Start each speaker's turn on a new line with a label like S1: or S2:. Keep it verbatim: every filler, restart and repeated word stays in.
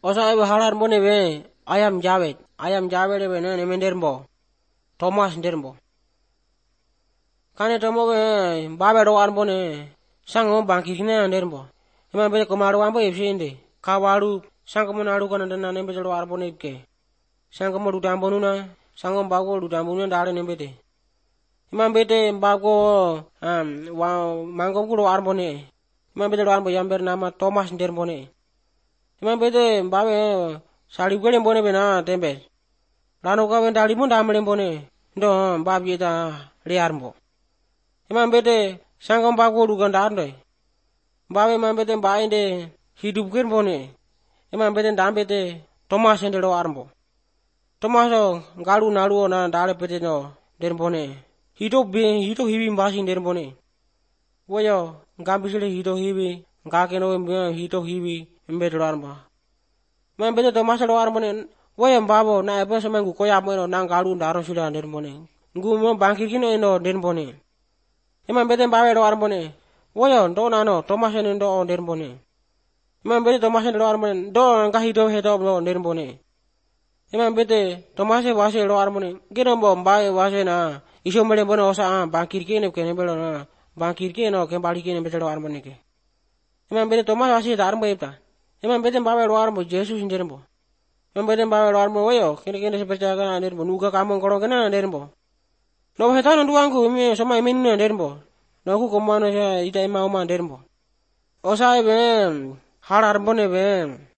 S1: Osa ebe halar bone be ayam jawet. Ayam jawet ebe ne ne menderbo. Thomas nderbo. Kane tomo be babe do ar bone sango banki kine nderbo. Ema be komaru ambo efsinde. Kawaru sango monaru kana dana ne be do ar bone ke. Sango mo dutambo nuna sango bago dutambo nuna dare ne bete. Ema bete bago um wa mango kudo ar bone. Ema bete do ar bo yamber nama Thomas nderbo ne. Ema bete babe sali gele bone be na tembe. Lano ka ben dali mun damle bone. Ndo babi ta le arbo. Ema bete sango bago du kan darne. Babe ema bete bainde hidup ken bone. Ema bete dambete Thomas ndero arbo. Thomas galu nalu na dale pete no der bone. Hidup be hidup hibi mbasi der bone. Woyo gambisile hidup hibi ngakeno hidup hibi mbedro arbo. Ema bete Thomas do arbo ne woyo babo na ebe sama ngu koya mo no nang galu ndaro sila der bone. Ngu mo banki kino no der bone. Ema bete babe do arbo ne. Woyo ndo na no Thomas ndo der bone. Ema bete Thomas ndo arbo ne do nga hidup hedo no der bone. Ema bete Thomas wase do arbo ne. Gero bo bae wase na iso mele bono osa banki kene kene belo na banki kene no ke bali kene bete do arbo ne ke. Ema bete Thomas wase dar mo ipta. Ema bete babe do arbo Jesus nderbo. Ema bete babe do arbo woyo kene kene se percaya kana nderbo nuga kamu koro kana nderbo. No heta no duangu mi sama emin nderbo. No ku komano ita ima uma nderbo. Osa ebe har arbo ne be